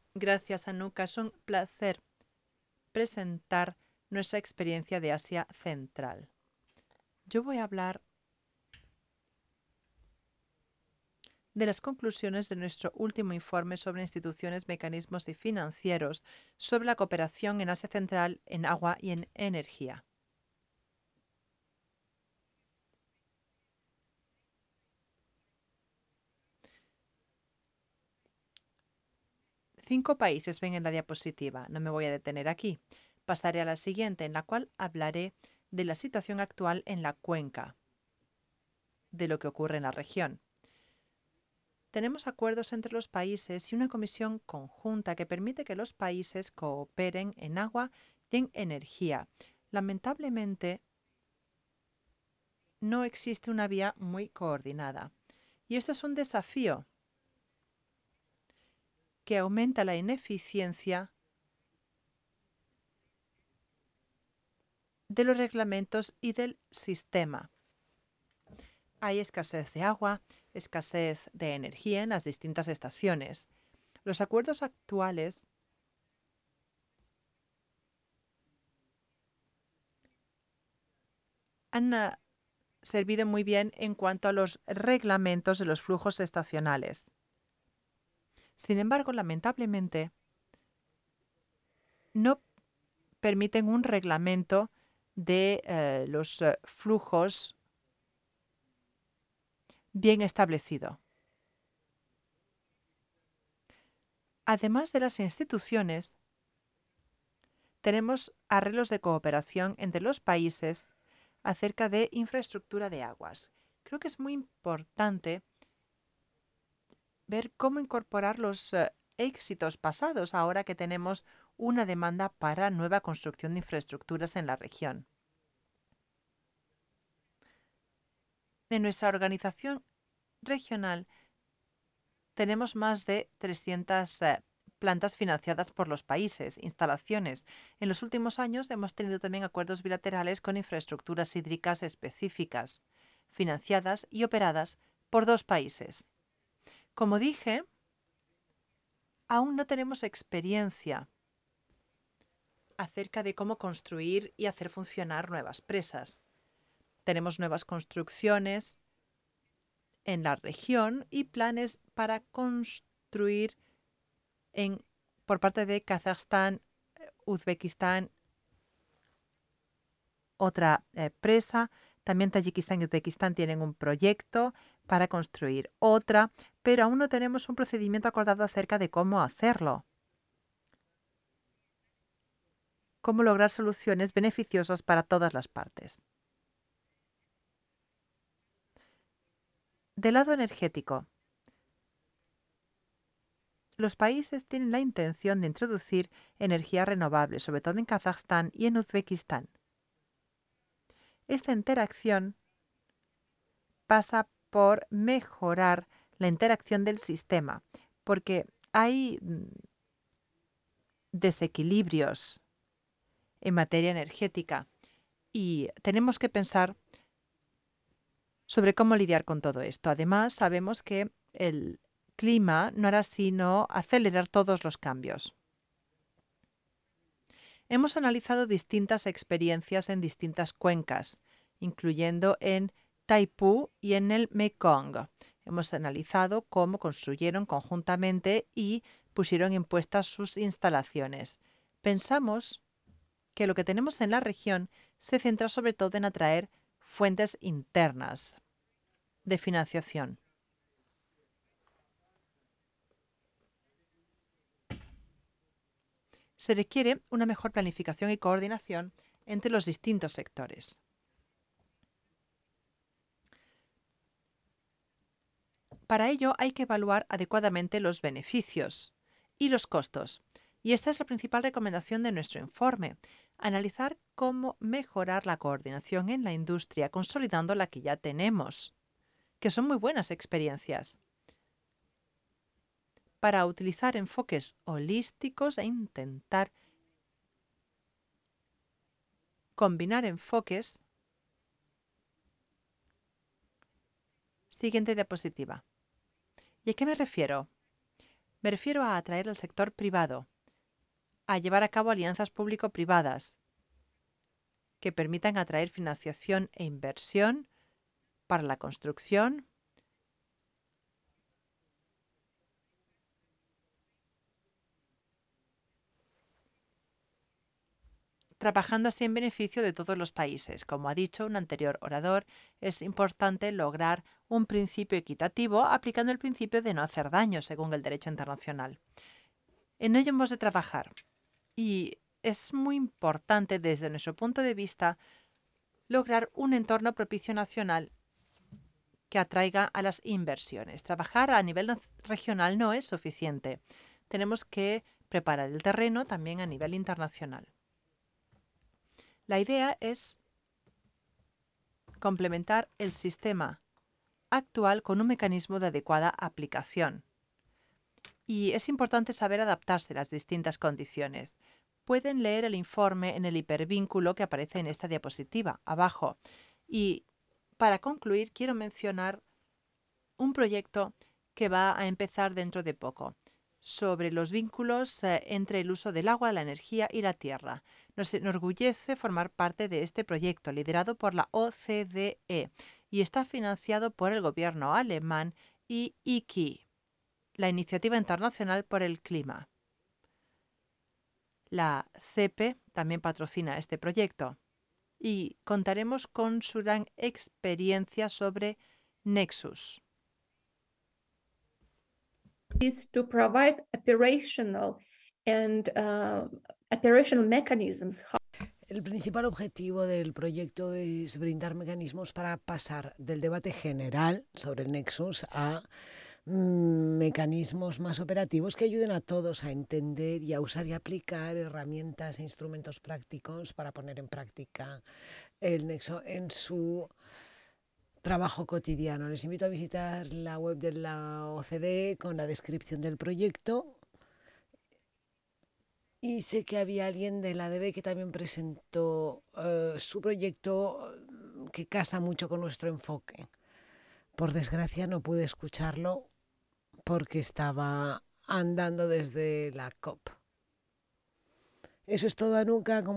Gracias, Anuka. Es un placer presentar nuestra experiencia de Asia Central. Yo voy a hablar de las conclusiones de nuestro último informe sobre instituciones, mecanismos y financieros sobre la cooperación en Asia Central en agua y en energía. Cinco países ven en la diapositiva. No me voy a detener aquí. Pasaré a la siguiente, en la cual hablaré de la situación actual en la cuenca, de lo que ocurre en la región. Tenemos acuerdos entre los países y una comisión conjunta que permite que los países cooperen en agua y en energía. Lamentablemente, no existe una vía muy coordinada. Y esto es un desafío que aumenta la ineficiencia de los reglamentos y del sistema. Hay escasez de agua, escasez de energía en las distintas estaciones. Los acuerdos actuales han servido muy bien en cuanto a los reglamentos de los flujos estacionales. Sin embargo, lamentablemente, no permiten un reglamento de los flujos bien establecido. Además de las instituciones, tenemos arreglos de cooperación entre los países acerca de infraestructura de aguas. Creo que es muy importante ver cómo incorporar los éxitos pasados ahora que tenemos una demanda para nueva construcción de infraestructuras en la región. En nuestra organización regional tenemos más de 300 plantas financiadas por los países, instalaciones. En los últimos años hemos tenido también acuerdos bilaterales con infraestructuras hídricas específicas, financiadas y operadas por dos países. Como dije, aún no tenemos experiencia acerca de cómo construir y hacer funcionar nuevas presas. Tenemos nuevas construcciones en la región y planes para construir por parte de Kazajstán, Uzbekistán, otra presa. También Tayikistán y Uzbekistán tienen un proyecto para construir otra, pero aún no tenemos un procedimiento acordado acerca de cómo hacerlo. Cómo lograr soluciones beneficiosas para todas las partes. Del lado energético, los países tienen la intención de introducir energía renovable, sobre todo en Kazajstán y en Uzbekistán. Esta interacción pasa por mejorar la interacción del sistema, porque hay desequilibrios en materia energética y tenemos que pensar sobre cómo lidiar con todo esto. Además, sabemos que el clima no hará sino acelerar todos los cambios. Hemos analizado distintas experiencias en distintas cuencas, incluyendo en Taipú y en el Mekong. Hemos analizado cómo construyeron conjuntamente y pusieron en puesta sus instalaciones. Pensamos que lo que tenemos en la región se centra sobre todo en atraer fuentes internas de financiación. Se requiere una mejor planificación y coordinación entre los distintos sectores. Para ello hay que evaluar adecuadamente los beneficios y los costos. Y esta es la principal recomendación de nuestro informe, analizar cómo mejorar la coordinación en la industria consolidando la que ya tenemos, que son muy buenas experiencias, para utilizar enfoques holísticos e intentar combinar enfoques. Siguiente diapositiva. ¿Y a qué me refiero? Me refiero a atraer al sector privado, a llevar a cabo alianzas público-privadas que permitan atraer financiación e inversión para la construcción, trabajando así en beneficio de todos los países. Como ha dicho un anterior orador, es importante lograr un principio equitativo aplicando el principio de no hacer daño según el derecho internacional. En ello hemos de trabajar y es muy importante desde nuestro punto de vista lograr un entorno propicio nacional que atraiga a las inversiones. Trabajar a nivel regional no es suficiente. Tenemos que preparar el terreno también a nivel internacional. La idea es complementar el sistema actual con un mecanismo de adecuada aplicación. Y es importante saber adaptarse a las distintas condiciones. Pueden leer el informe en el hipervínculo que aparece en esta diapositiva, abajo. Y para concluir, quiero mencionar un proyecto que va a empezar dentro de poco, sobre los vínculos entre el uso del agua, la energía y la tierra. Nos enorgullece formar parte de este proyecto, liderado por la OCDE, y está financiado por el gobierno alemán y IKI, la Iniciativa Internacional por el Clima. La CEPE también patrocina este proyecto y contaremos con su gran experiencia sobre Nexus. Is to provide operational mechanisms. El principal objetivo del proyecto es brindar mecanismos para pasar del debate general sobre el Nexus a mecanismos más operativos que ayuden a todos a entender y a usar y aplicar herramientas e instrumentos prácticos para poner en práctica el Nexo en su trabajo cotidiano. Les invito a visitar la web de la OCDE con la descripción del proyecto. Y sé que había alguien de la ADB que también presentó su proyecto que casa mucho con nuestro enfoque. Por desgracia no pude escucharlo porque estaba andando desde la COP. Eso es todo, Anuka.